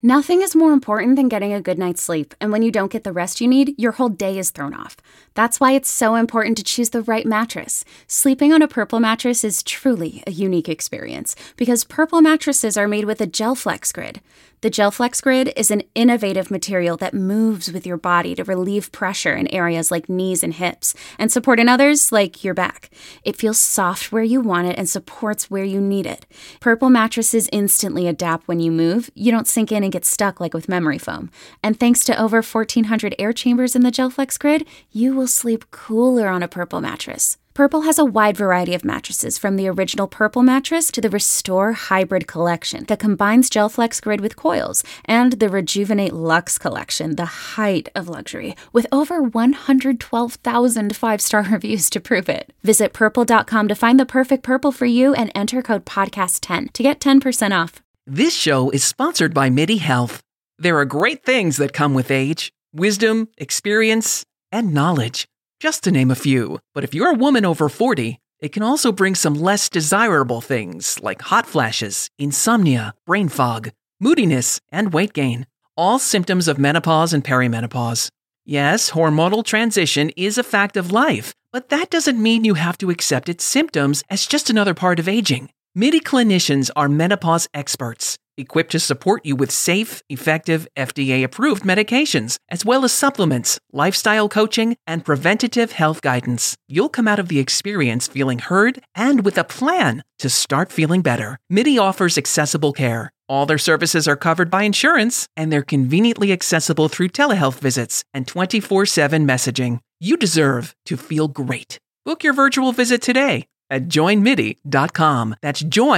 Nothing is more important than getting a good night's sleep, and when you don't get the rest you need, your whole day is thrown off. That's why it's so important to choose the right mattress. Sleeping on a Purple mattress is truly a unique experience, because Purple mattresses are made with a GelFlex Grid. The GelFlex Grid is an innovative material that moves with your body to relieve pressure in areas like knees and hips, and support in others like your back. It feels soft where you want it and supports where you need it. Purple mattresses instantly adapt when you move. You don't sink in and get stuck like with memory foam. And thanks to over 1,400 air chambers in the GelFlex Grid, you will sleep cooler on a Purple mattress. Purple has a wide variety of mattresses, from the original Purple mattress to the Restore Hybrid collection that combines GelFlex Grid with coils, and the Rejuvenate Luxe collection, the height of luxury, with over 112,000 five-star reviews to prove it. Visit purple.com to find the perfect Purple for you and enter code podcast10 to get 10% off. This show is sponsored by MIDI Health. There are great things that come with age: wisdom, experience, and knowledge, just to name a few. But if you're a woman over 40, it can also bring some less desirable things like hot flashes, insomnia, brain fog, moodiness, and weight gain, all symptoms of menopause and perimenopause. Yes, hormonal transition is a fact of life, but that doesn't mean you have to accept its symptoms as just another part of aging. MIDI clinicians are menopause experts, equipped to support you with safe, effective, FDA-approved medications, as well as supplements, lifestyle coaching, and preventative health guidance. You'll come out of the experience feeling heard and with a plan to start feeling better. MIDI offers accessible care. All their services are covered by insurance, and they're conveniently accessible through telehealth visits and 24/7 messaging. You deserve to feel great. Book your virtual visit today at joinmidi.com. That's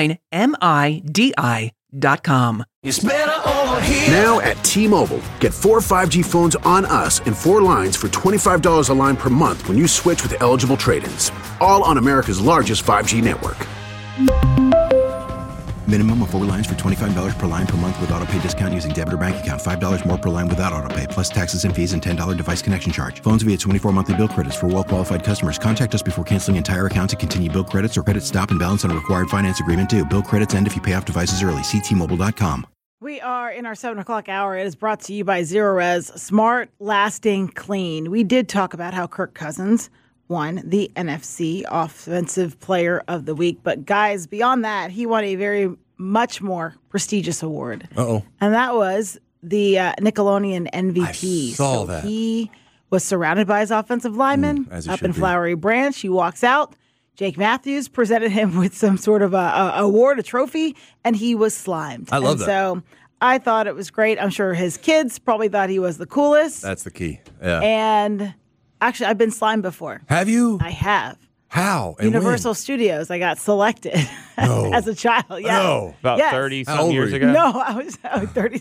joinmidi.com. It's better over here. Now at T-Mobile, get 4 5G phones on us and 4 lines for $25 a line per month when you switch with eligible trade-ins. All on America's largest 5G network. Minimum of 4 lines for $25 per line per month with autopay discount using debit or bank account. $5 more per line without autopay, plus taxes and fees and $10 device connection charge. Phones via 24 monthly bill credits for well-qualified customers. Contact us before canceling entire account to continue bill credits or credit stop and balance on a required finance agreement due. Bill credits end if you pay off devices early. See T-Mobile.com. We are in our 7 o'clock hour. It is brought to you by Zerorez. Smart, lasting, clean. We did talk about how Kirk Cousins won the NFC Offensive Player of the Week. But guys, beyond that, he won a very much more prestigious award. Uh-oh. And that was the Nickelodeon MVP. I saw that. He was surrounded by his offensive linemen up in Flowery Branch. He walks out. Jake Matthews presented him with some sort of a award, a trophy, and he was slimed. I love that. So I thought it was great. I'm sure his kids probably thought he was the coolest. That's the key. Yeah. And actually, I've been slimed before. Have you? I have. How? And Universal Studios. I got selected as a child. Yeah. No. About 30-some years ago? No, I was 30.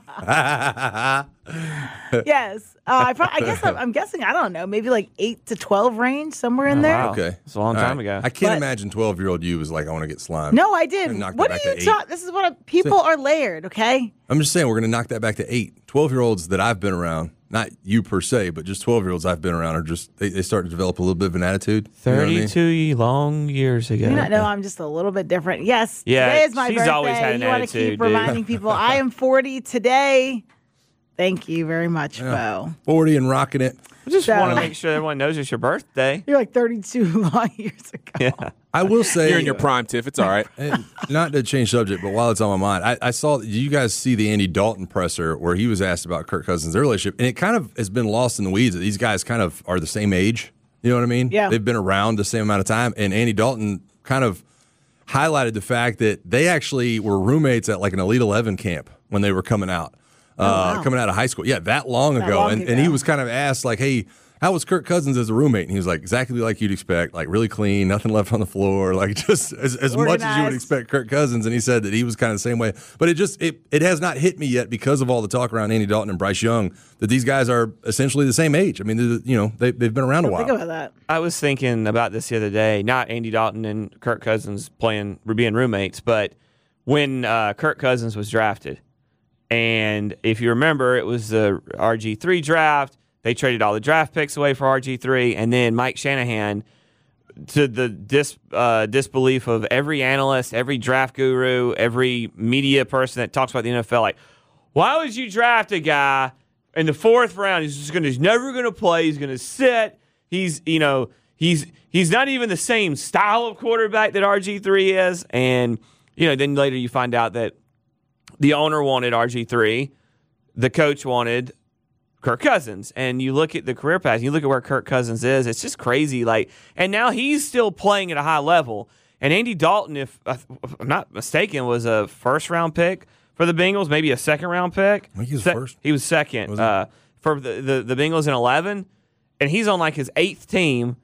Yes. I guess I'm guessing, I don't know, maybe like 8 to 12 range, somewhere in there. Wow. Okay. It's a long time ago. I can't imagine 12-year-old you was like, I want to get slimed. No, I did. And knock What that are back you to 8. talking? This is what people are layered, okay? I'm just saying we're going to knock that back to 8. 12-year-olds that I've been around, not you per se, but just 12-year-olds I've been around are just, they start to develop a little bit of an attitude. 32 long years ago. You know, I'm just a little bit different. Yes, Yeah, today is my she's birthday. always had an you want to attitude, keep dude. reminding people I am 40 today. Thank you very much, Bo. 40 and rocking it. I just So- want to make sure everyone knows it's your birthday. You're like 32 long years ago. Yeah. I will say. You're in your prime, Tiff. It's all right. And not to change subject, but while it's on my mind, I saw, did you guys see the Andy Dalton presser where he was asked about Kirk Cousins' their relationship? And it kind of has been lost in the weeds that these guys kind of are the same age. You know what I mean? Yeah. They've been around the same amount of time. And Andy Dalton kind of highlighted the fact that they actually were roommates at like an Elite 11 camp when they were coming out. Coming out of high school. Yeah, that long ago. And he was kind of asked, like, hey, how was Kirk Cousins as a roommate? And he was like, exactly like you'd expect, like really clean, nothing left on the floor, like just as much as you would expect Kirk Cousins. And he said that he was kind of the same way. But it has not hit me yet because of all the talk around Andy Dalton and Bryce Young that these guys are essentially the same age. I mean, they've been around a while. Think about that. I was thinking about this the other day, not Andy Dalton and Kirk Cousins being roommates, but when Kirk Cousins was drafted. And if you remember, it was the RG3 draft. They traded all the draft picks away for RG3. And then Mike Shanahan, to the disbelief of every analyst, every draft guru, every media person that talks about the NFL, like, Why would you draft a guy in the 4th round? He's never going to play. He's going to sit. He's not even the same style of quarterback that RG3 is. And, then later you find out that the owner wanted RG3. The coach wanted Kirk Cousins. And you look at the career path, you look at where Kirk Cousins is, it's just crazy. And now he's still playing at a high level. And Andy Dalton, if I'm not mistaken, was a 1st-round pick for the Bengals, maybe a 2nd-round pick. I think he was first. He was 2nd for the Bengals in 11. And he's on his 8th team.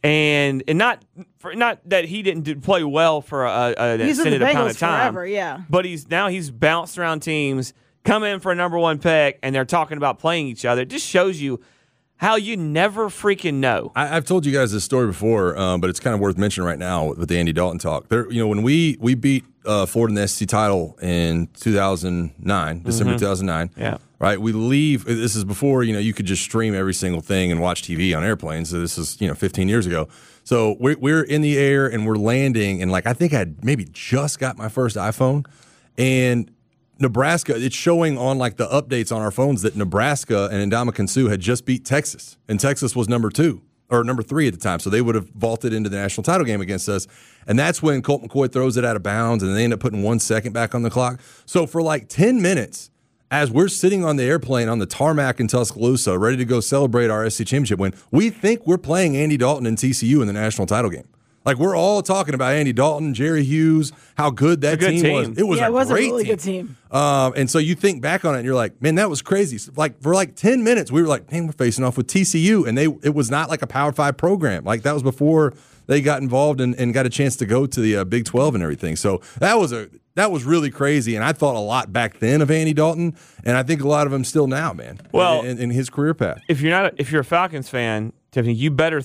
And not that he didn't play well for an extended amount of time. Forever, yeah. But he's bounced around teams, come in for a number 1 pick, and they're talking about playing each other. It just shows you how you never freaking know. I've told you guys this story before, but it's kind of worth mentioning right now with the Andy Dalton talk. When we beat Florida in the SEC title in 2009, December 2009. Yeah. Right, we leave. This is before you could just stream every single thing and watch TV on airplanes. So this is 15 years ago. So we're in the air and we're landing, and I think I maybe just got my first iPhone, and Nebraska. It's showing on the updates on our phones that Nebraska and Ndamukong Suh had just beat Texas, and Texas was number 2 or number 3 at the time. So they would have vaulted into the national title game against us, and that's when Colt McCoy throws it out of bounds, and they end up putting 1 second back on the clock. So for 10 minutes. As we're sitting on the airplane on the tarmac in Tuscaloosa, ready to go celebrate our SEC championship win, we think we're playing Andy Dalton and TCU in the national title game. We're all talking about Andy Dalton, Jerry Hughes, how good that team was. It was a great really good team. And so you think back on it and you're like, man, that was crazy. For 10 minutes, we were like, man, we're facing off with TCU. And it was not a Power 5 program. That was before they got involved and got a chance to go to the Big 12 and everything. So that was really crazy, and I thought a lot back then of Andy Dalton, and I think a lot of him still now, man. Well, in his career path. If you're a Falcons fan, Tiffany, you better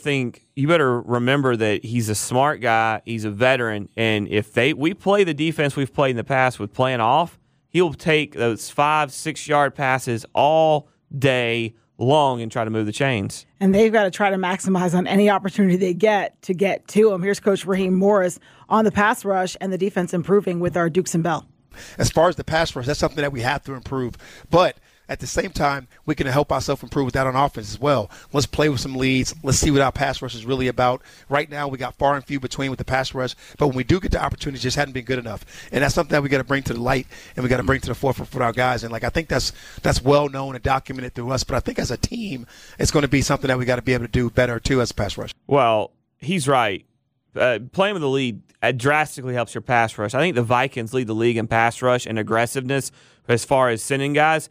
remember that he's a smart guy, he's a veteran, and if we play the defense we've played in the past with playing off, he'll take those 5-6 yard passes all day long and try to move the chains. And they've got to try to maximize on any opportunity they get to him. Here's Coach Raheem Morris on the pass rush and the defense improving with our Dukes and Bell. As far as the pass rush, that's something that we have to improve. But at the same time, we can help ourselves improve with that on offense as well. Let's play with some leads. Let's see what our pass rush is really about. Right now, we got far and few between with the pass rush, but when we do get the opportunities, just hadn't been good enough. And that's something that we got to bring to the light and we got to bring to the forefront for our guys. And I think that's well known and documented through us. But I think as a team, it's going to be something that we got to be able to do better too as a pass rush. Well, he's right. Playing with the lead drastically helps your pass rush. I think the Vikings lead the league in pass rush and aggressiveness as far as sending guys.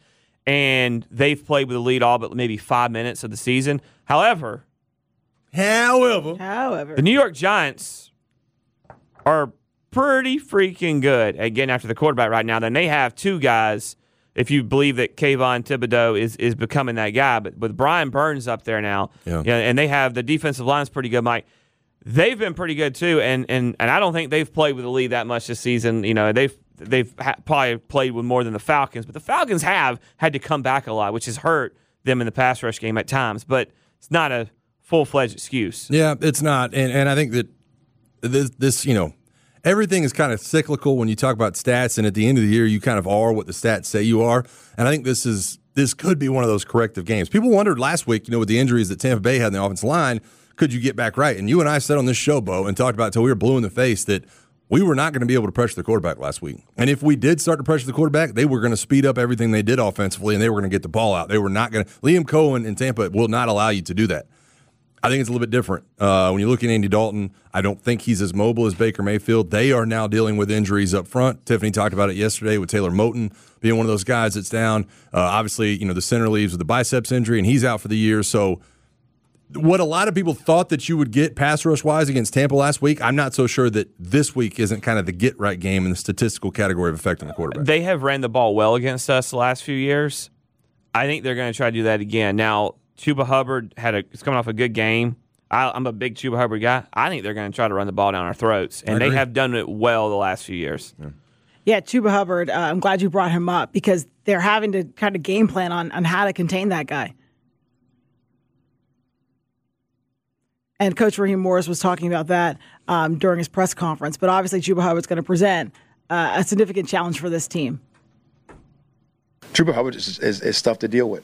And they've played with the lead all but maybe 5 minutes of the season. However, the New York Giants are pretty freaking good at getting after the quarterback right now. Then they have 2 guys, if you believe that Kayvon Thibodeau is becoming that guy. But with Brian Burns up there now, and they have the defensive line's pretty good, Mike. They've been pretty good too, and I don't think they've played with the lead that much this season. They've probably played with more than the Falcons, but the Falcons have had to come back a lot, which has hurt them in the pass rush game at times. But it's not a full-fledged excuse. Yeah, it's not, and I think that this everything is kind of cyclical when you talk about stats, and at the end of the year, you kind of are what the stats say you are. And I think this could be one of those corrective games. People wondered last week, with the injuries that Tampa Bay had in the offensive line, could you get back right? And you and I said on this show, Bo, and talked about it until we were blue in the face that we were not going to be able to pressure the quarterback last week. And if we did start to pressure the quarterback, they were going to speed up everything they did offensively, and they were going to get the ball out. They were not going to – Liam Cohen in Tampa will not allow you to do that. I think it's a little bit different. When you look at Andy Dalton, I don't think he's as mobile as Baker Mayfield. They are now dealing with injuries up front. Tiffany talked about it yesterday with Taylor Moton being one of those guys that's down. Obviously, the center leaves with the biceps injury, and he's out for the year. So what a lot of people thought that you would get pass rush-wise against Tampa last week, I'm not so sure that this week isn't kind of the get-right game in the statistical category of affecting the quarterback. They have ran the ball well against us the last few years. I think they're going to try to do that again. Now, Chuba Hubbard is coming off a good game. I'm a big Chuba Hubbard guy. I think they're going to try to run the ball down our throats, and they have done it well the last few years. Yeah, Chuba Hubbard, I'm glad you brought him up because they're having to kind of game plan on how to contain that guy. And Coach Raheem Morris was talking about that during his press conference. But obviously, Chuba Hubbard's going to present a significant challenge for this team. Trooper Hubbard is tough to deal with.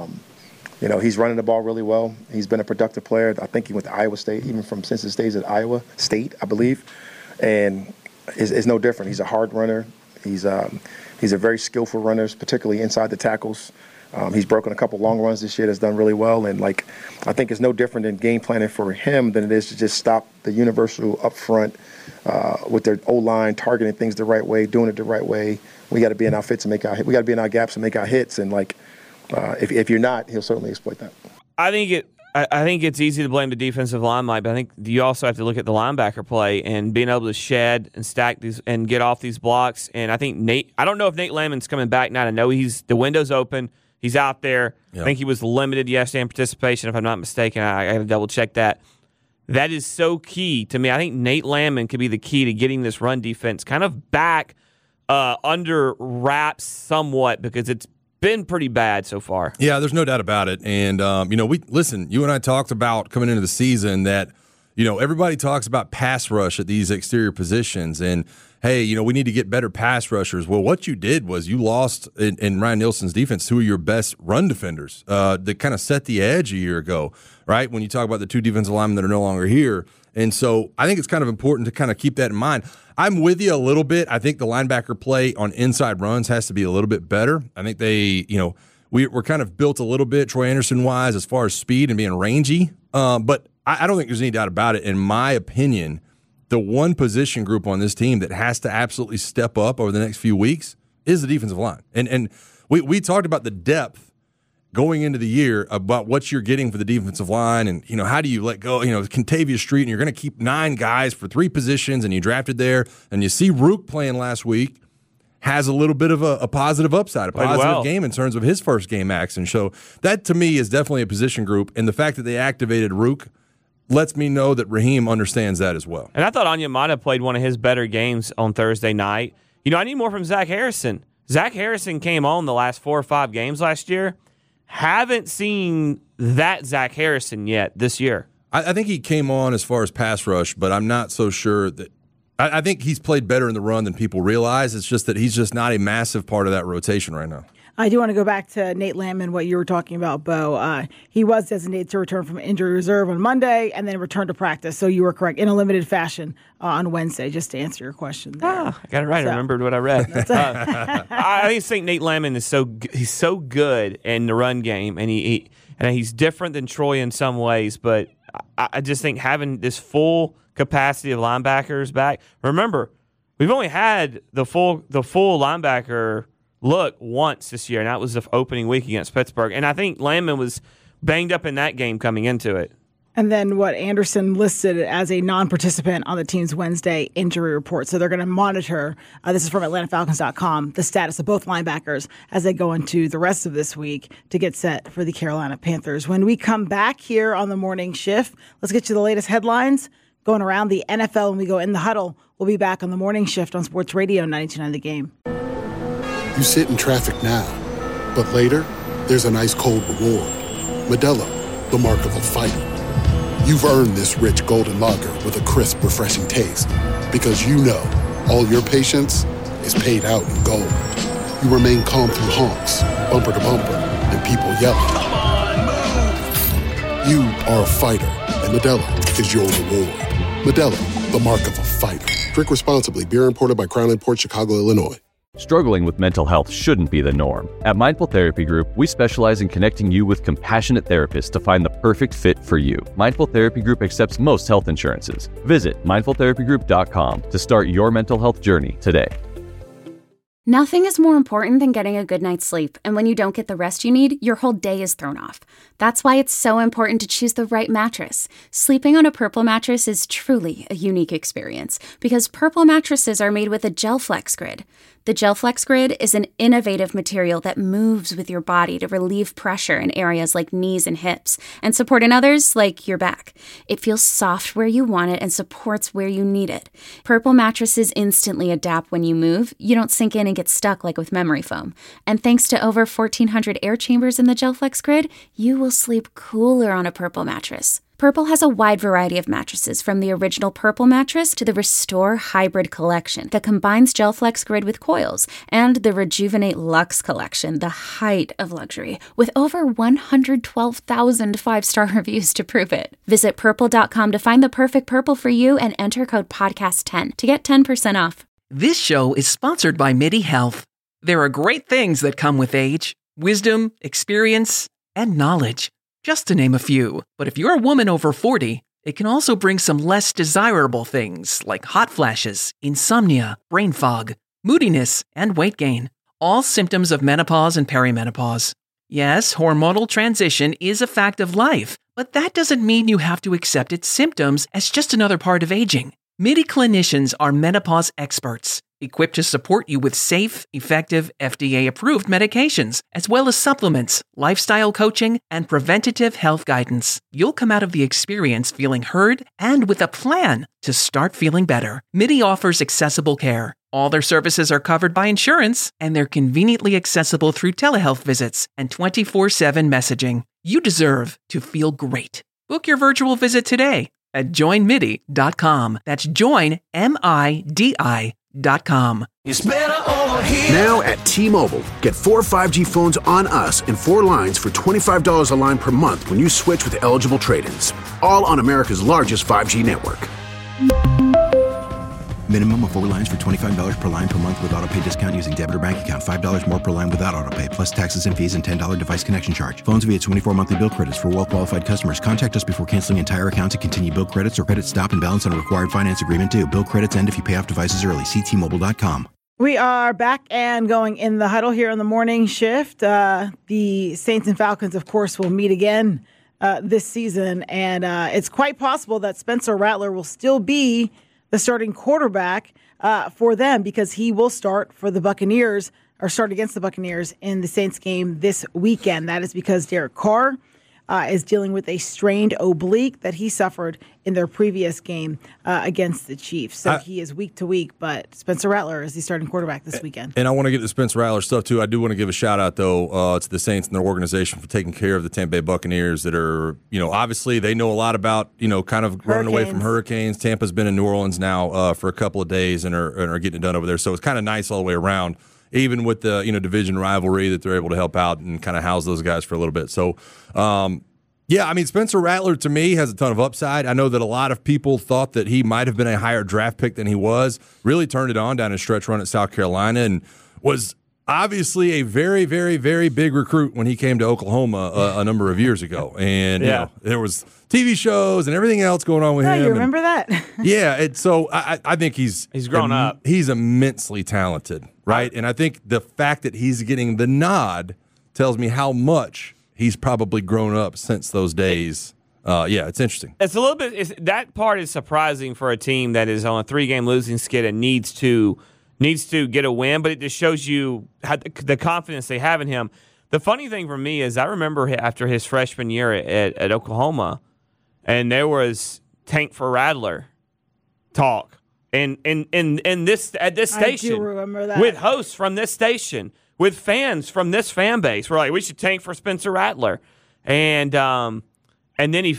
He's running the ball really well. He's been a productive player. I think he went to Iowa State, even from since his days at Iowa State, I believe. And is no different. He's a hard runner. He's a very skillful runner, particularly inside the tackles. He's broken a couple long runs this year that's done really well. And, I think it's no different in game planning for him than it is to just stop the universal up front with their O-line, targeting things the right way, doing it the right way. We got to be in our fits and make our hits. We got to be in our gaps and make our hits. And, if you're not, he'll certainly exploit that. I think it's easy to blame the defensive line, Mike, but I think you also have to look at the linebacker play and being able to shed and stack these and get off these blocks. And I think I don't know if Nate Landman's coming back now. I know the window's open. He's out there. Yep. I think he was limited yesterday in participation, if I'm not mistaken. I got to double check that. That is so key to me. I think Nate Landman could be the key to getting this run defense kind of back under wraps somewhat, because it's been pretty bad so far. Yeah, there's no doubt about it. And, you and I talked about coming into the season that, everybody talks about pass rush at these exterior positions. And, hey, we need to get better pass rushers. Well, what you did was you lost in Ryan Nielsen's defense two of your best run defenders that kind of set the edge a year ago, right? When you talk about the two defensive linemen that are no longer here. And so I think it's kind of important to kind of keep that in mind. I'm with you a little bit. I think the linebacker play on inside runs has to be a little bit better. I think we're kind of built a little bit Troy Anderson-wise as far as speed and being rangy. But I don't think there's any doubt about it. In my opinion, the one position group on this team that has to absolutely step up over the next few weeks is the defensive line. And we talked about the depth going into the year about what you're getting for the defensive line and, how do you let go, Contavious Street, and you're going to keep 9 guys for 3 positions, and you drafted there, and you see Rook playing last week has a little bit of a positive upside, a positive game in terms of his first game action. So that, to me, is definitely a position group, and the fact that they activated Rook lets me know that Raheem understands that as well. And I thought Onyemata played one of his better games on Thursday night. I need more from Zach Harrison. Zach Harrison came on the last 4 or 5 games last year. Haven't seen that Zach Harrison yet this year. I think he came on as far as pass rush, but I'm not so sure that – I think he's played better in the run than people realize. It's just that he's just not a massive part of that rotation right now. I do want to go back to Nate Landman, what you were talking about, Bo. He was designated to return from injury reserve on Monday and then return to practice. So you were correct, in a limited fashion on Wednesday, just to answer your question there. I got it right. I remembered what I read. I just think Nate Landman is he's so good in the run game, and he's different than Troy in some ways, but I just think having this full capacity of linebackers back. Remember, we've only had the full linebacker look once this year, and that was the opening week against Pittsburgh. And I think Landman was banged up in that game coming into it. And then what Anderson listed as a non-participant on the team's Wednesday injury report. So they're going to monitor, this is from AtlantaFalcons.com, the status of both linebackers as they go into the rest of this week to get set for the Carolina Panthers. When we come back here on the morning shift, let's get you the latest headlines going around the NFL. When we go in the huddle, we'll be back on the morning shift on Sports Radio 92.9 The Game. You sit in traffic now, but later, there's an ice-cold reward. Modelo, the mark of a fighter. You've earned this rich golden lager with a crisp, refreshing taste. Because you know all your patience is paid out in gold. You remain calm through honks, bumper to bumper, and people yelling. Come on, move! You are a fighter, and Modelo is your reward. Modelo, the mark of a fighter. Drink responsibly. Beer imported by Crown Imports, Chicago, Illinois. Struggling with mental health shouldn't be the norm. At Mindful Therapy Group, we specialize in connecting you with compassionate therapists to find the perfect fit for you. Mindful Therapy Group accepts most health insurances. Visit mindfultherapygroup.com to start your mental health journey today. Nothing is more important than getting a good night's sleep, and when you don't get the rest you need, your whole day is thrown off. That's why it's so important to choose the right mattress. Sleeping on a Purple mattress is truly a unique experience because Purple mattresses are made with a GelFlex Grid. The GelFlex Grid is an innovative material that moves with your body to relieve pressure in areas like knees and hips and support in others like your back. It feels soft where you want it and supports where you need it. Purple mattresses instantly adapt when you move. You don't sink in and get stuck like with memory foam. And thanks to over 1,400 air chambers in the GelFlex Grid, you will sleep cooler on a Purple mattress. Purple has a wide variety of mattresses, from the original Purple mattress to the Restore Hybrid collection that combines GelFlex Grid with coils, and the Rejuvenate Luxe collection, the height of luxury, with over 112,000 five-star reviews to prove it. Visit Purple.com to find the perfect Purple for you and enter code PODCAST10 to get 10% off. This show is sponsored by MIDI Health. There are great things that come with age: wisdom, experience, and knowledge, just to name a few. But if you're a woman over 40, it can also bring some less desirable things like hot flashes, insomnia, brain fog, moodiness, and weight gain, all symptoms of menopause and perimenopause. Yes, hormonal transition is a fact of life, but that doesn't mean you have to accept its symptoms as just another part of aging. MIDI clinicians are menopause experts, equipped to support you with safe, effective, FDA-approved medications, as well as supplements, lifestyle coaching, and preventative health guidance. You'll come out of the experience feeling heard and with a plan to start feeling better. MIDI offers accessible care. All their services are covered by insurance, and they're conveniently accessible through telehealth visits and 24/7 messaging. You deserve to feel great. Book your virtual visit today at joinmidi.com. That's joinmidi.com. It's better over here. Now at T-Mobile, get 4 5G phones on us and 4 lines for $25 a line per month when you switch with eligible trade-ins. All on America's largest 5G network. Minimum of 4 lines for $25 per line per month with autopay discount using debit or bank account. $5 more per line without autopay, plus taxes and fees and $10 device connection charge. Phones via 24 monthly bill credits for well-qualified customers. Contact us before canceling entire account to continue bill credits or credit stop and balance on required finance agreement due. Bill credits end if you pay off devices early. See T-Mobile.com. We are back and going in the huddle here on the morning shift. The Saints and Falcons, of course, will meet again this season. And it's quite possible that Spencer Rattler will still be the starting quarterback for them, because he will start for the Buccaneers, or start against the Buccaneers in the Saints game this weekend. That is because Derek Carr is dealing with a strained oblique that he suffered in their previous game against the Chiefs. So he is week to week, but Spencer Rattler is the starting quarterback this weekend. And I want to get to Spencer Rattler stuff, too. I do want to give a shout-out, though, to the Saints and their organization for taking care of the Tampa Bay Buccaneers that are, obviously they know a lot about, kind of running away from hurricanes. Tampa's been in New Orleans now for a couple of days and are getting it done over there. So it's kind of nice all the way around, even with the, division rivalry, that they're able to help out and kind of house those guys for a little bit. So, Spencer Rattler, to me, has a ton of upside. I know that a lot of people thought that he might have been a higher draft pick than he was. Really turned it on down his stretch run at South Carolina and was obviously a very, very, very big recruit when he came to Oklahoma a number of years ago. And, there was TV shows and everything else going on with him. You remember that? So I think he's grown up. He's immensely talented, right? And I think the fact that he's getting the nod tells me how much he's probably grown up since those days. It's interesting. It's a little bit. That part is surprising for a team that is on a 3-game losing skid and needs to get a win. But it just shows you how the confidence they have in him. The funny thing for me is I remember after his freshman year at Oklahoma, and there was Tank for Rattler talk at this station. I do remember that. With hosts from this station, with fans from this fan base. We're like, we should tank for Spencer Rattler. And then he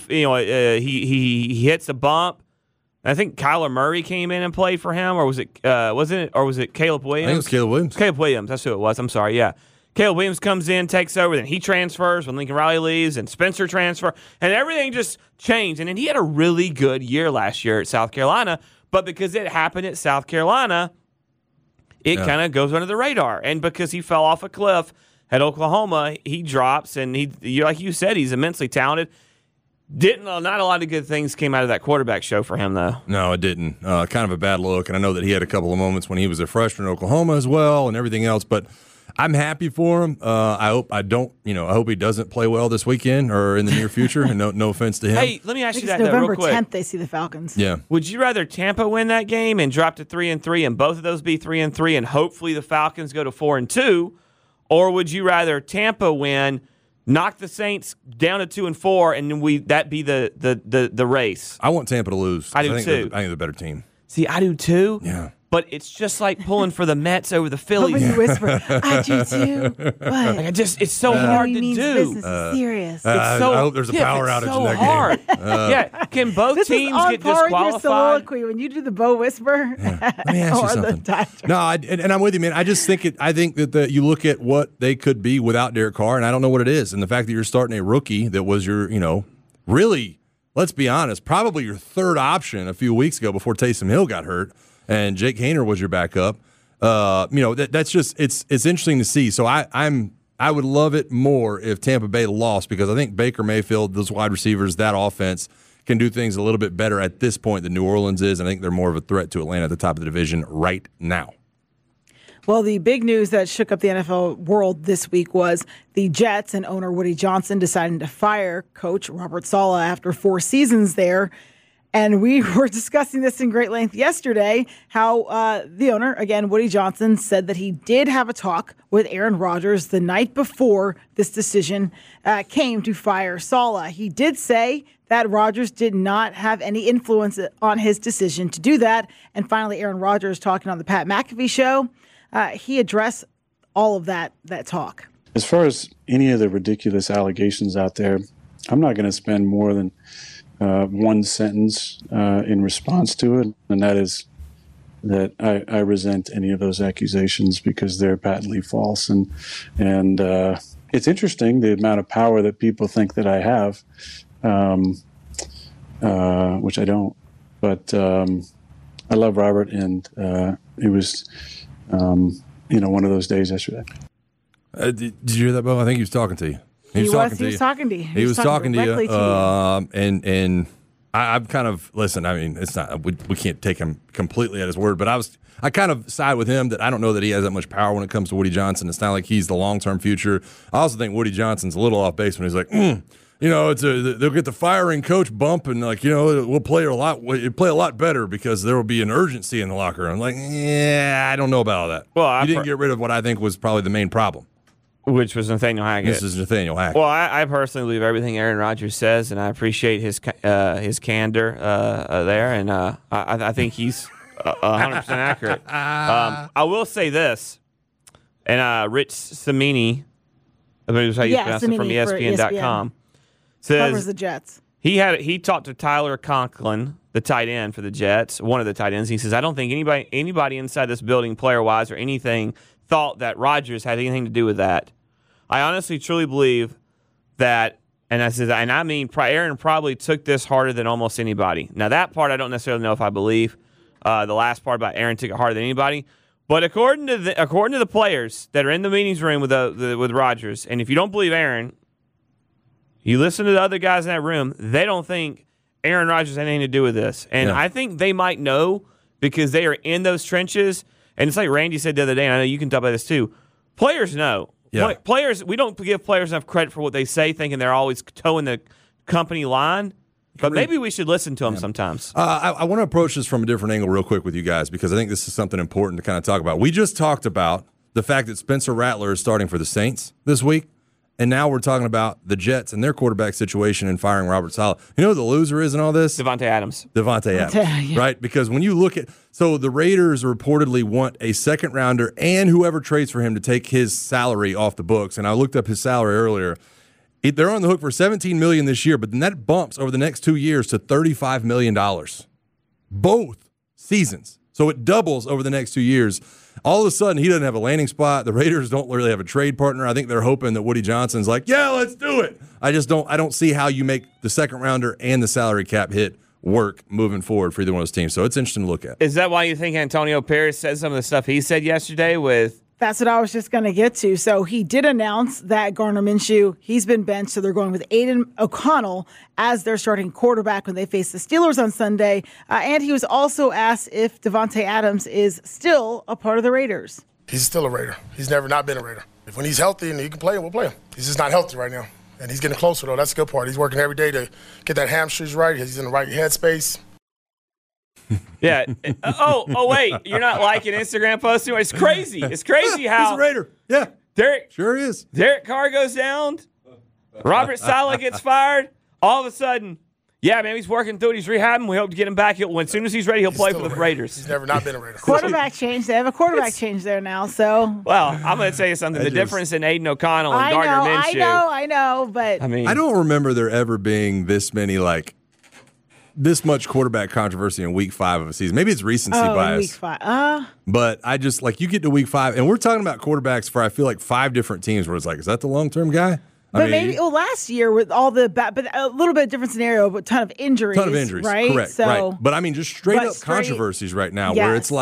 hits a bump. I think Kyler Murray came in and played for him, or was it Caleb Williams? I think it was Caleb Williams. Caleb Williams, that's who it was. I'm sorry, yeah. Caleb Williams comes in, takes over, then he transfers when Lincoln Riley leaves, and Spencer transfer, and everything just changed. And then he had a really good year last year at South Carolina, but because it happened at South Carolina, it kind of goes under the radar. And because he fell off a cliff at Oklahoma, he drops, and like you said, he's immensely talented. Not a lot of good things came out of that quarterback show for him, though. No, it didn't. Kind of a bad look, and I know that he had a couple of moments when he was a freshman in Oklahoma as well, and everything else. But I'm happy for him. I hope he doesn't play well this weekend or in the near future. And no offense to him. Hey, let me ask you that November real quick. 10th, they see the Falcons. Yeah. Would you rather Tampa win that game and drop to 3-3, and both of those be 3-3, and hopefully the Falcons go to 4-2, or would you rather Tampa win, knock the Saints down to 2-4, and then that be the race? I want Tampa to lose. I do too. I think they're the better team. See, I do too. Yeah. but it's just like pulling for the Mets over the Phillies. When you whisper, I do too, but it's so hard to do. Business is serious. I hope there's a power outage so in that hard. game. Yeah, can both this teams is on get par with your disqualified? soliloquy when you do the Bo whisper. Let me ask you something. No, and I'm with you, man. I just think I think that you look at what they could be without Derek Carr, and I don't know what it is. And the fact that you're starting a rookie that was your, really, let's be honest, probably your third option a few weeks ago before Taysom Hill got hurt, and Jake Haener was your backup. That's just it's interesting to see. So I would love it more if Tampa Bay lost, because I think Baker Mayfield, those wide receivers, that offense can do things a little bit better at this point than New Orleans is. And I think they're more of a threat to Atlanta at the top of the division right now. Well, the big news that shook up the NFL world this week was the Jets and owner Woody Johnson deciding to fire coach Robert Saleh after 4 seasons there. And we were discussing this in great length yesterday, how the owner, again, Woody Johnson, said that he did have a talk with Aaron Rodgers the night before this decision came to fire Saleh. He did say that Rodgers did not have any influence on his decision to do that. And finally, Aaron Rodgers, talking on the Pat McAfee show, he addressed all of that talk. As far as any of the ridiculous allegations out there, I'm not going to spend more than one sentence in response to it, and that is that I resent any of those accusations because they're patently false. And it's interesting the amount of power that people think that I have, which I don't. But I love Robert, and it was one of those days yesterday. Did you hear that, Bo? I think he was talking to you. He was talking to you. He was talking to you. And I'm kind of, listen, I mean, it's not, we can't take him completely at his word, but I kind of side with him that I don't know that he has that much power when it comes to Woody Johnson. It's not like he's the long-term future. I also think Woody Johnson's a little off base when he's like, they'll get the firing coach bump, and we'll play a lot better because there will be an urgency in the locker room. I'm like, I don't know about all that. Well, you didn't get rid of what I think was probably the main problem, which was Nathaniel Hackett. This is Nathaniel Hackett. Well, I personally believe everything Aaron Rodgers says, and I appreciate his candor there, and I think he's 100% accurate. I will say this, and Rich Cimini, I believe is how you pronounce it, from ESPN.com, says covers the Jets. He talked to Tyler Conklin, the tight end for the Jets, one of the tight ends. He says, I don't think anybody inside this building, player-wise or anything, thought that Rodgers had anything to do with that. I honestly, truly believe that, I mean, Aaron probably took this harder than almost anybody. Now, that part I don't necessarily know if I believe. The last part about Aaron took it harder than anybody. But according to the players that are in the meetings room with Rodgers, and if you don't believe Aaron, you listen to the other guys in that room, they don't think Aaron Rodgers had anything to do with this. And I think they might know because they are in those trenches. And it's like Randy said the other day, and I know you can talk about this too. Players know. Yeah. Players, we don't give players enough credit for what they say, thinking they're always towing the company line. But maybe we should listen to them sometimes. I want to approach this from a different angle real quick with you guys, because I think this is something important to kind of talk about. We just talked about the fact that Spencer Rattler is starting for the Saints this week. And now we're talking about the Jets and their quarterback situation and firing Robert Saleh. You know who the loser is in all this? Davante Adams. Yeah. Right? Because when you look at – so the Raiders reportedly want a second-rounder and whoever trades for him to take his salary off the books. And I looked up his salary earlier. They're on the hook for $17 million this year, but then that bumps over the next 2 years to $35 million. Both seasons. So it doubles over the next 2 years. All of a sudden, he doesn't have a landing spot. The Raiders don't really have a trade partner. I think they're hoping that Woody Johnson's like, yeah, let's do it. I don't see how you make the second rounder and the salary cap hit work moving forward for either one of those teams. So it's interesting to look at. Is that why you think Antonio Pierce said some of the stuff he said yesterday with? That's what I was just going to get to. So he did announce that Gardner Minshew, he's been benched, so they're going with Aiden O'Connell as their starting quarterback when they face the Steelers on Sunday. And he was also asked if Davante Adams is still a part of the Raiders. He's still a Raider. He's never not been a Raider. If when he's healthy and he can play, we'll play him. He's just not healthy right now. And he's getting closer, though. That's the good part. He's working every day to get that hamstrings right. He's in the right headspace. Yeah. Oh, wait. You're not liking Instagram posts anymore? It's crazy. It's crazy how. He's a Raider. Yeah. Sure is. Derek Carr goes down. Robert Saleh gets fired. All of a sudden, Yeah, man, he's working through it. He's rehabbing. We hope to get him back. As soon as he's ready, he'll play for the Raiders. He's never not been a Raider. Quarterback change. They have a quarterback change there now. So. Well, I'm going to tell you something. The difference in Aiden O'Connell and Gardner Minshew. I know, but I don't remember there ever being this many this much quarterback controversy in week 5 of a season. Maybe it's recency bias. Week 5. But I just you get to week 5, and we're talking about quarterbacks for I feel like 5 different teams where it's is that the long-term guy? But maybe last year with all the but a little bit different scenario, but ton of injuries, right? Correct. So, right. But I mean, just straight up controversies right now, where it's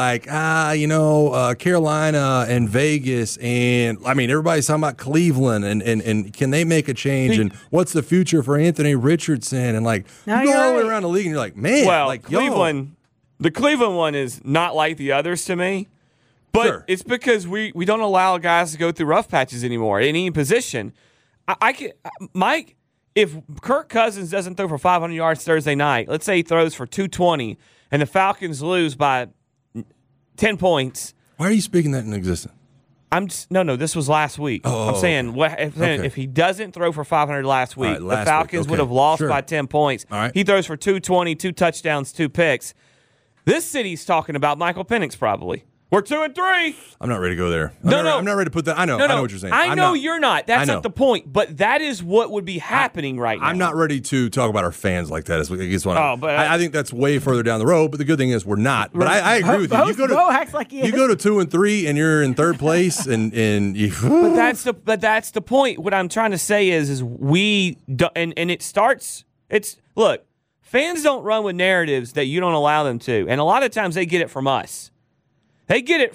Carolina and Vegas, and I mean, everybody's talking about Cleveland, and can they make a change, and what's the future for Anthony Richardson, and you go all the way around the league, and you're like, man, Cleveland, the Cleveland one is not like the others to me, but it's because we don't allow guys to go through rough patches anymore in any position. Mike, if Kirk Cousins doesn't throw for 500 yards Thursday night, let's say he throws for 220, and the Falcons lose by 10 points. Why are you speaking that in existence? No, this was last week. I'm saying if he doesn't throw for 500 last week, the Falcons would have lost by 10 points. All right. He throws for 220, 2 touchdowns, 2 picks. This city's talking about Michael Penix probably. We're 2-3. I'm not ready to go there. I'm not ready to put that. I know what you're saying. I know you're not. That's not the point. But that is what would be happening right now. I'm not ready to talk about our fans like that. I think that's way further down the road. But the good thing is we're not. But I agree with you. You go to 2 and 3, and you're in third place, and you. But that's the point. What I'm trying to say is we do, and it starts. Look, fans don't run with narratives that you don't allow them to, and a lot of times they get it from us. They get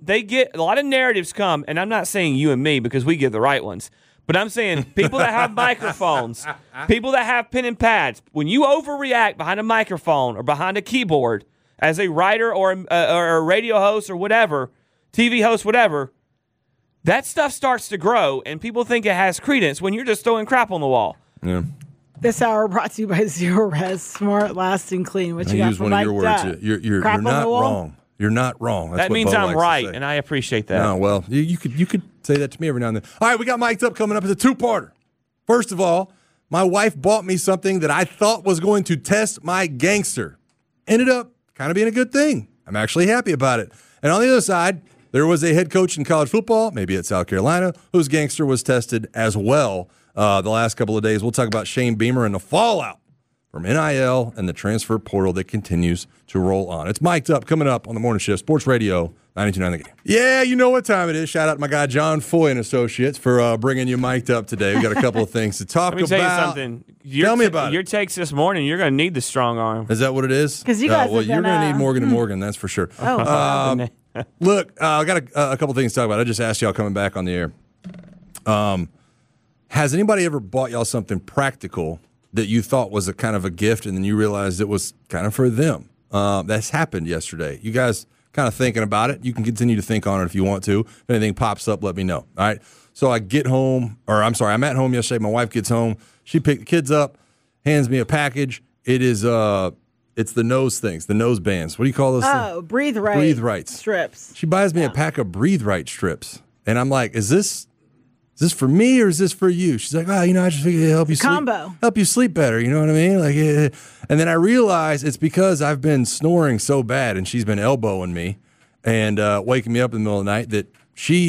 a lot of narratives come, and I'm not saying you and me because we get the right ones, but I'm saying people that have microphones, people that have pen and pads, when you overreact behind a microphone or behind a keyboard as a writer or a radio host or whatever, TV host, whatever, that stuff starts to grow, and people think it has credence when you're just throwing crap on the wall. Yeah. This hour brought to you by Zero Res, smart, lasting, clean. What you got use one of your words. You're not wrong. You're not wrong. That means I'm right, and I appreciate that. No, well, you could say that to me every now and then. All right, we got mic'd up coming up as a 2-parter. First of all, my wife bought me something that I thought was going to test my gangster. Ended up kind of being a good thing. I'm actually happy about it. And on the other side, there was a head coach in college football, maybe at South Carolina, whose gangster was tested as well the last couple of days. We'll talk about Shane Beamer and the fallout from NIL and the transfer portal that continues to roll on. It's mic'd up coming up on the morning shift. Sports Radio 92.9 The Game. Yeah, you know what time it is. Shout out to my guy John Foy and Associates for bringing you mic'd up today. We got a couple of things to talk about. Let me tell you something. Tell me about your takes this morning. You're going to need the strong arm. Is that what it is? Because you guys, you're going to need Morgan & Morgan. That's for sure. Look, I got a couple of things to talk about. I just asked y'all coming back on the air. Has anybody ever bought y'all something practical that you thought was a kind of a gift, and then you realized it was kind of for them? That's happened yesterday. You guys kind of thinking about it. You can continue to think on it if you want to. If anything pops up, let me know. All right. So I'm at home yesterday. My wife gets home. She picked the kids up, hands me a package. It is it's the nose things, the nose bands. What do you call those things? Breathe Right. Breathe Right strips. She buys me a pack of Breathe Right strips, and I'm like, is this for me or is this for you? She's like, I just figured it'd help you help you sleep better. You know what I mean? And then I realize it's because I've been snoring so bad, and she's been elbowing me and waking me up in the middle of the night. That she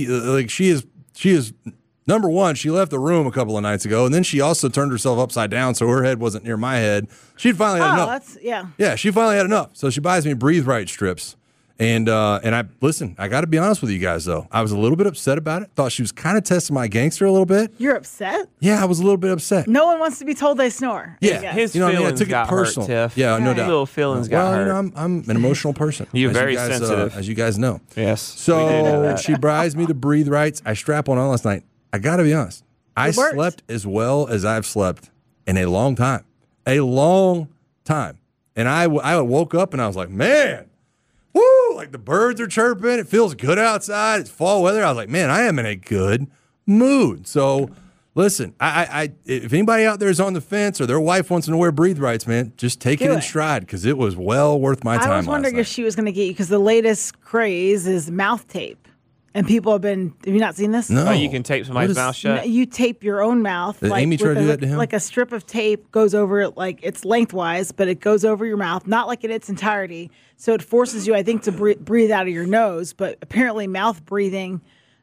is number one. She left the room a couple of nights ago, and then she also turned herself upside down so her head wasn't near my head. She'd finally had enough. Yeah, she finally had enough. So she buys me Breathe Right strips. And I got to be honest with you guys, though. I was a little bit upset about it. Thought she was kind of testing my gangster a little bit. You're upset? Yeah, I was a little bit upset. No one wants to be told they snore. Yeah. His feelings got hurt, Tiff. Yeah, no doubt. Little feelings got hurt. I'm an emotional person. You're very sensitive. As you guys know. Yes. So she buys me the Breathe Rights. I strap one on last night. I got to be honest. I slept as well as I've slept in a long time. A long time. And I woke up and I was like, man. Woo! Like the birds are chirping. It feels good outside. It's fall weather. I was like, man, I am in a good mood. So, listen, I if anybody out there is on the fence or their wife wants to wear Breathe Rights, man, just take it in stride because it was well worth my time. I was wondering if she was going to get you because the latest craze is mouth tape. And people have you not seen this? No. Oh, you can tape somebody's mouth shut? You tape your own mouth. Did Amy try to do that to him? Like a strip of tape goes over it, like it's lengthwise, but it goes over your mouth, not like in its entirety. So it forces you, I think, to breathe out of your nose. But apparently mouth breathing,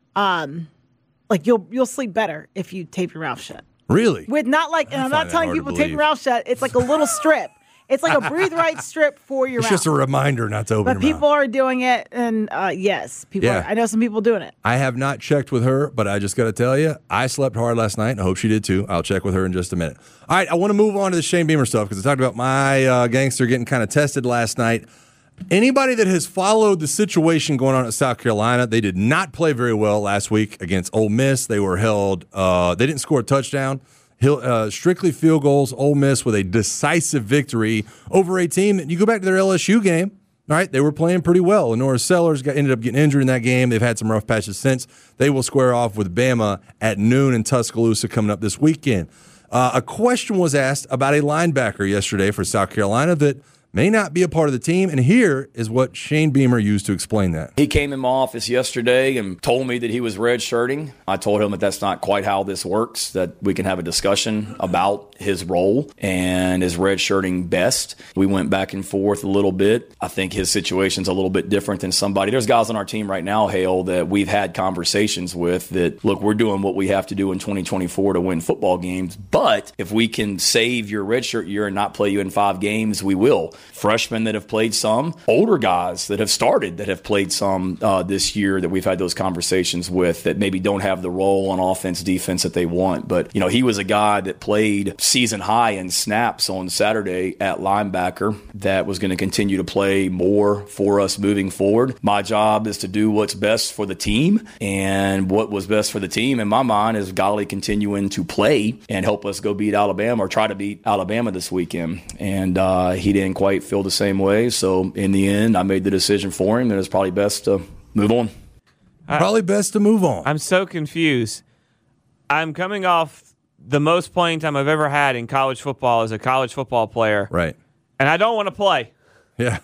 like you'll sleep better if you tape your mouth shut. Really? With not like, and I'm not telling people to tape your mouth shut. It's like a little strip. It's like a breathe right strip for your mouth. It's just a reminder not to open your mouth. But people are doing it, and yes, people. Yeah. I know some people doing it. I have not checked with her, but I just got to tell you, I slept hard last night, and I hope she did too. I'll check with her in just a minute. All right, I want to move on to the Shane Beamer stuff because I talked about my gangster getting kind of tested last night. Anybody that has followed the situation going on at South Carolina, they did not play very well last week against Ole Miss. They were held. They didn't score a touchdown. Strictly field goals. Ole Miss with a decisive victory over a team that you go back to their LSU game. All right, they were playing pretty well. Lenora Sellers ended up getting injured in that game. They've had some rough patches since. They will square off with Bama at noon in Tuscaloosa coming up this weekend. A question was asked about a linebacker yesterday for South Carolina that may not be a part of the team, and here is what Shane Beamer used to explain that. He came in my office yesterday and told me that he was redshirting. I told him that that's not quite how this works, that we can have a discussion about his role and his redshirting best. We went back and forth a little bit. I think his situation's a little bit different than somebody. There's guys on our team right now, Hale, that we've had conversations with that, look, we're doing what we have to do in 2024 to win football games, but if we can save your redshirt year and not play you in 5 games, we will. Freshmen that have played some, older guys that have started that have played some this year that we've had those conversations with that maybe don't have the role on offense, defense that they want. But, he was a guy that played season high in snaps on Saturday at linebacker that was going to continue to play more for us moving forward. My job is to do what's best for the team, and what was best for the team in my mind is Golly continuing to play and help us go beat Alabama or try to beat Alabama this weekend. And he didn't quite feel the same way. So in the end, I made the decision for him, and it's probably best to move on. Probably best to move on. I'm so confused. I'm coming off the most playing time I've ever had in college football as a college football player. Right. And I don't want to play. Yeah.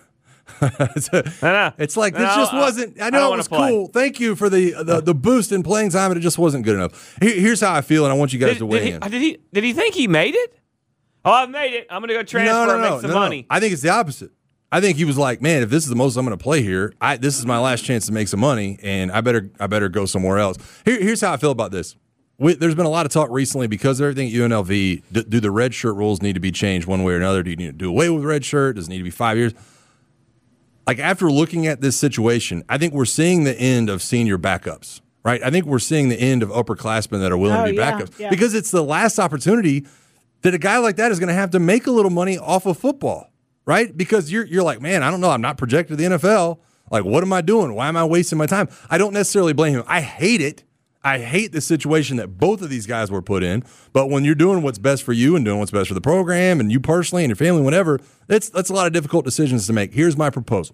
It's like this just wasn't. I know it was cool. Thank you for the boost in playing time, but it just wasn't good enough. Here's how I feel, and I want you guys to weigh in. Did he think he made it? Oh, I've made it. I'm going to go transfer and make some money. I think it's the opposite. I think he was like, man, if this is the most I'm going to play here, this is my last chance to make some money, and I better go somewhere else. Here's how I feel about this. There's been a lot of talk recently because of everything at UNLV. Do the red shirt rules need to be changed one way or another? Do you need to do away with red shirt? Does it need to be 5 years? Like, after looking at this situation, I think we're seeing the end of senior backups, right? I think we're seeing the end of upperclassmen that are willing to be backups because it's the last opportunity that a guy like that is going to have to make a little money off of football, right? Because you're like, man, I don't know. I'm not projected to the NFL. Like, what am I doing? Why am I wasting my time? I don't necessarily blame him. I hate it. I hate the situation that both of these guys were put in. But when you're doing what's best for you and doing what's best for the program and you personally and your family, whatever, that's a lot of difficult decisions to make. Here's my proposal.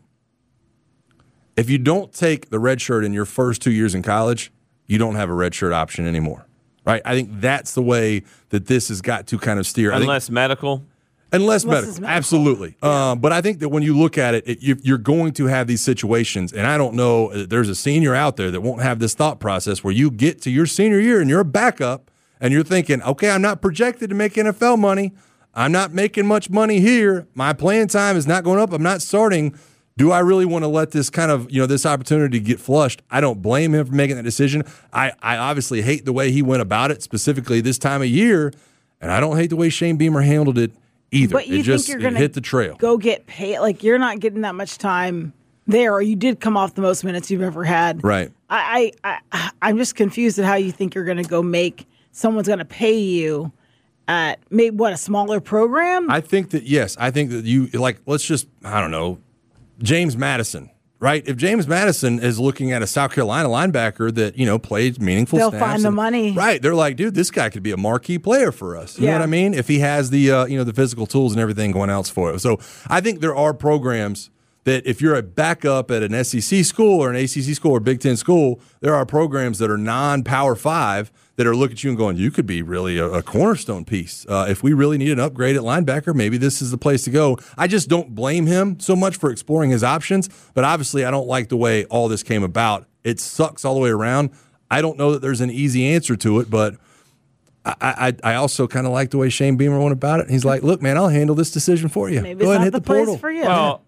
If you don't take the red shirt in your first 2 years in college, you don't have a red shirt option anymore. Right? I think that's the way that this has got to kind of steer. Unless medical. Unless medical. Absolutely. Yeah. But I think that when you look at it, you're going to have these situations, and I don't know, there's a senior out there that won't have this thought process where you get to your senior year and you're a backup and you're thinking, okay, I'm not projected to make NFL money. I'm not making much money here. My playing time is not going up. I'm not starting. Do I really want to let this kind of, this opportunity get flushed? I don't blame him for making that decision. I obviously hate the way he went about it, specifically this time of year, and I don't hate the way Shane Beamer handled it either. But you think you're going to hit the trail. Go get paid? Like, you're not getting that much time there, or you did come off the most minutes you've ever had. Right. I'm just confused at how you think you're going to go someone's going to pay you at maybe, a smaller program? I think that, yes. I think that you, let's just, I don't know, James Madison, right? If James Madison is looking at a South Carolina linebacker that, plays meaningful snaps. They'll find the money. Right. They're like, dude, this guy could be a marquee player for us. You know what I mean? If he has the, the physical tools and everything going else for it. So I think there are programs that if you're a backup at an SEC school or an ACC school or Big Ten school, there are programs that are non-Power 5 that are looking at you and going, you could be really a cornerstone piece. If we really need an upgrade at linebacker, maybe this is the place to go. I just don't blame him so much for exploring his options, but obviously I don't like the way all this came about it sucks all the way around. I don't know that there's an easy answer to it, but I also kind of like the way Shane Beamer went about it. He's like, look, man, I'll handle this decision for you. Maybe Go ahead and it's hit not the the place portal. for you. Well,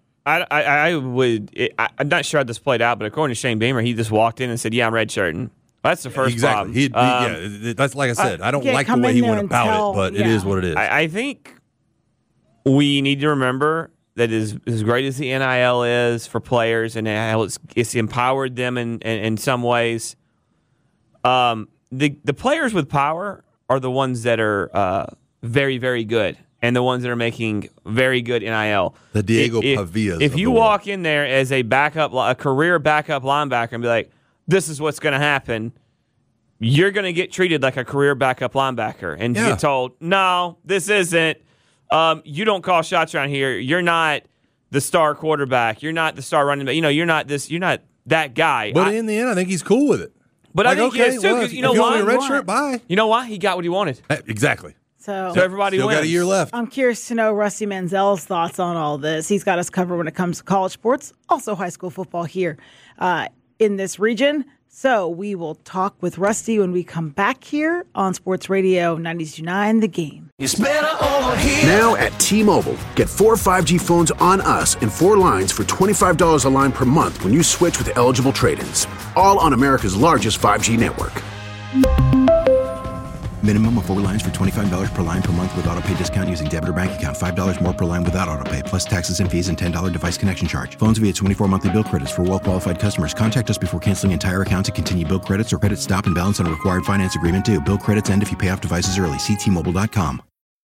I'm not sure how this played out, but according to Shane Beamer, he just walked in and said, yeah, I'm redshirting. That's the first problem. That's like I said. I don't like the way he went about it, but it is what it is. I think we need to remember that as great as the NIL is for players and how it's empowered them in some ways, the players with power are the ones that are very, very good and the ones that are making very good NIL. The Diego Pavillas. If you walk in there as a career backup linebacker and be like, this is what's going to happen, you're going to get treated like a career backup linebacker and get told, no, this isn't. You don't call shots around here. You're not the star quarterback. You're not the star running back. You're not that guy. But in the end, I think he's cool with it. But I think he is too, because you know why? Red shirt, bye. You know why? He got what he wanted. Exactly. So everybody still wins. got a year left. I'm curious to know Rusty Manziel's thoughts on all this. He's got us covered when it comes to college sports, also high school football here in this region. So we will talk with Rusty when we come back here on Sports Radio 92.9 The Game. It's better over here. Now at T-Mobile, get 4 5G phones on us and 4 lines for $25 a line per month when you switch with eligible trade-ins. All on America's largest 5G network. Minimum of 4 lines for $25 per line per month with autopay discount using debit or bank account. $5 more per line without autopay, plus taxes and fees and $10 device connection charge. Phones via 24 monthly bill credits for well-qualified customers. Contact us before canceling entire account to continue bill credits or credit stop and balance on a required finance agreement due. Bill credits end if you pay off devices early. See T-Mobile.com.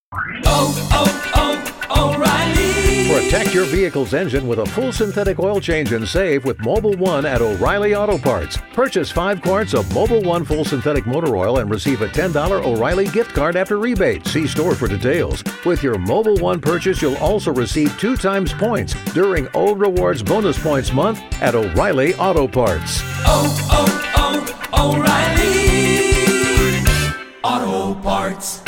O'Reilly. Protect your vehicle's engine with a full synthetic oil change and save with Mobil 1 at O'Reilly Auto Parts. Purchase 5 quarts of Mobil 1 full synthetic motor oil and receive a $10 O'Reilly gift card after rebate. See store for details. With your Mobil 1 purchase, you'll also receive 2 times points during O Rewards Bonus Points Month at O'Reilly Auto Parts. O'Reilly Auto Parts.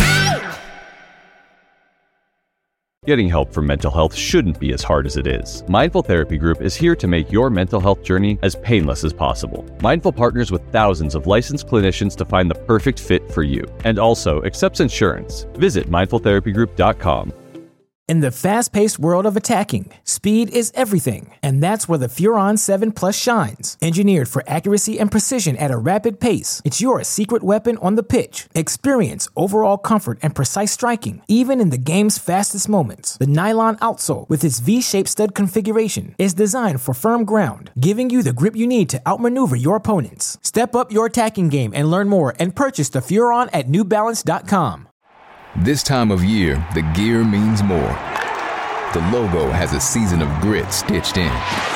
Getting help for mental health shouldn't be as hard as it is. Mindful Therapy Group is here to make your mental health journey as painless as possible. Mindful partners with thousands of licensed clinicians to find the perfect fit for you, and also accepts insurance. Visit mindfultherapygroup.com. In the fast-paced world of attacking, speed is everything, and that's where the Furon 7 Plus shines. Engineered for accuracy and precision at a rapid pace, it's your secret weapon on the pitch. Experience overall comfort and precise striking, even in the game's fastest moments. The nylon outsole, with its V-shaped stud configuration, is designed for firm ground, giving you the grip you need to outmaneuver your opponents. Step up your attacking game and learn more and purchase the Furon at NewBalance.com. This time of year, the gear means more. The logo has a season of grit stitched in.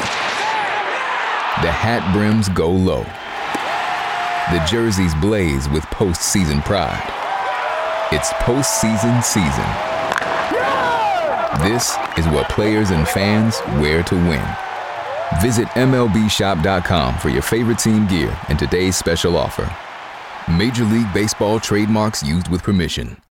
The hat brims go low. The jerseys blaze with postseason pride. It's postseason season. This is what players and fans wear to win. Visit MLBshop.com for your favorite team gear and today's special offer. Major League Baseball trademarks used with permission.